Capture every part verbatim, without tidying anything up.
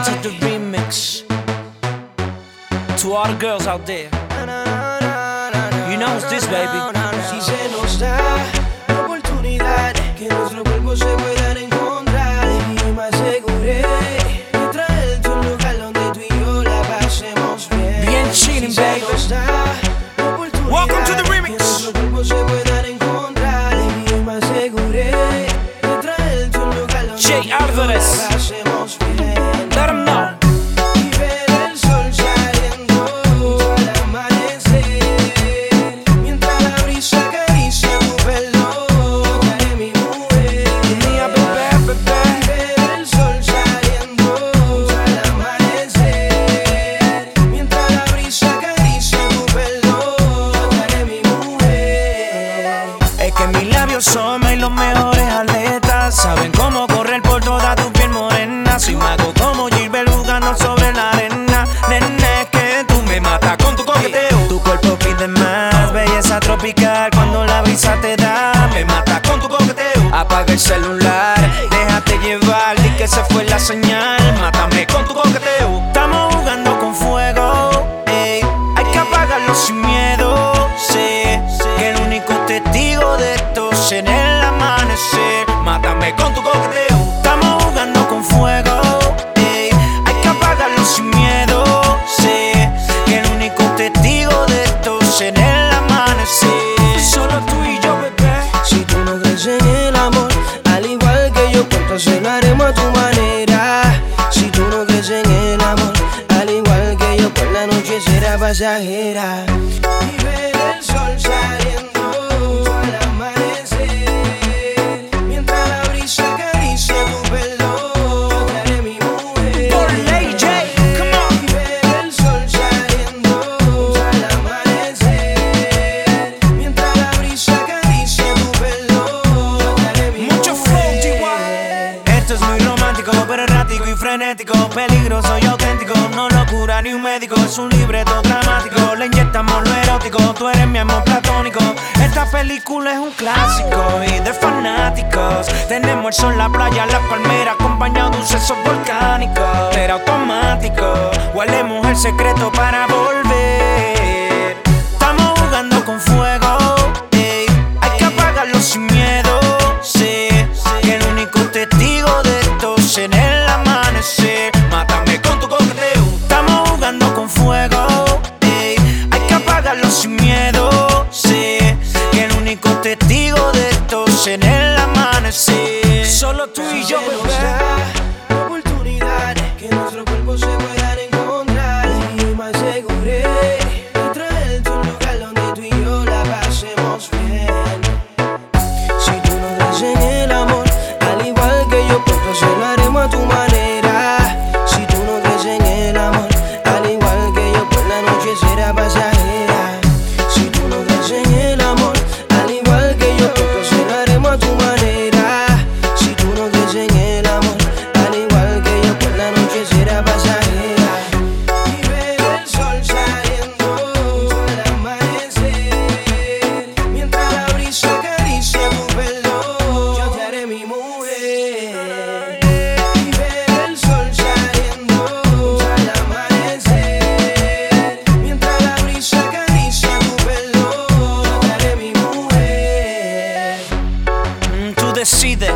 Welcome to the remix. To all the girls out there, you know it's this, baby. Si se nos da la oportunidad que nuestro cuerpo se puedan encontrar, y me aseguré de traerte a un lugar donde tú y yo la pasemos bien. Bien chilling, baby. Si se nos da la oportunidad Welcome to the remix. que nuestro cuerpo se puedan encontrar, y me aseguré de traerte a un lugar donde Jay tú y yo Alvarez. la pasemos bien. Let 'em know. Y ver el sol saliendo al amanecer, mientras la brisa acaricia tu pelo, te haré mi mujer. Mía, bebé, bebé. Y ver el sol saliendo al amanecer, mientras la brisa acaricia tu pelo, te haré mi mujer. Es que mis labios son y los mejores atletas. Saben cómo correr por toda tu piel morena. Soy mago como Gilbert jugando sobre la arena. Nene, que tú me matas con tu coqueteo. Tu cuerpo pide más, belleza tropical. Cuando la brisa te da, me mata con tu coqueteo. Apaga el celular, déjate llevar. Di que se fue la señal, mátame con tu coqueteo. Estamos jugando con fuego, ey. Hay que apagarlo sin miedo. Sé que el único testigo de esto será el amanecer. Mátame con tu coqueteo. Estamos jugando con fuego, ey. Hay que apagarlo sin miedo. Sé que el único testigo de esto será el amanecer. Solo tú y yo, bebé. Si tú no crees en el amor, al igual que yo, pues entonces lo haremos a tu manera. Si tú no crees en el amor, al igual que yo, pues la noche será pasajera. Y ver el sol saliendo al amanecer, mientras la brisa acaricia tu pelo, te haré mi mujer. Por ley, Jay, come on. Y ver el sol saliendo al amanecer, mientras la brisa acaricia tu pelo, te haré mi Mucho flow, mujer. D Y. Esto es muy romántico, pero errático y frenético. Peligroso y auténtico, no lo cura ni un médico. Es un libreto dramático, le inyectamos lo erótico. Tú eres mi amor platónico. Esta película es un clásico y de fanáticos. Tenemos el sol, la playa, la palmera, acompañado de un sexo volcánico. Era automático, guardemos el secreto para volver. Estamos jugando con fuego, ey. Hay que apagarlo sin miedo. Sé que el único testigo de esto será el amanecer. Mátame con tu coqueteo. Estamos jugando con fuego, ey. Hay que apagarlo sin miedo. Sé que el único testigo de esto será el amanecer. Solo tú y yo, Se nos bebé. da la oportunidad que nuestro cuerpo se puedan encontrar, y me aseguré de traerte a un lugar donde tú y yo la pasemos bien. Si tú no crees en el amor, al igual que yo, pues entonces lo haremos a tu manera. Si tú no crees en el amor, al igual que yo, pues la noche será pasajera. Si tú no crees en el amor, al igual que yo, pues entonces lo haremos a tu manera. Si tú no crees en el amor, al igual que yo, pues la noche será pasajera. Y ver el sol saliendo al amanecer, mientras la brisa acaricia tu pelo, yo te haré mi mujer. Y ver el sol saliendo al amanecer, mientras la brisa acaricia tu pelo, te haré mi mujer. Mm, Tú decides.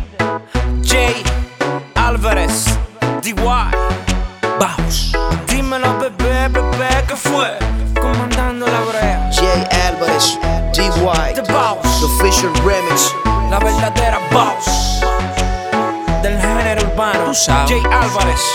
Jay Alvarez, D Y. Vamos. Dímelo, bebé, bebé, ¿qué fue? Comandando la brea. Jay Alvarez, D Y, The Boss, The Official Remix. la verdadera boss del género urbano. Tú sabes. Jay Alvarez,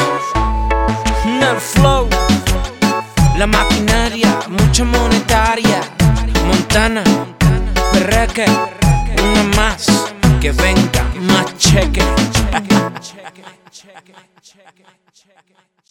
Nel Flow, la maquinaria, mucha monetaria. Montana, Perreque, una más, que venga más cheque.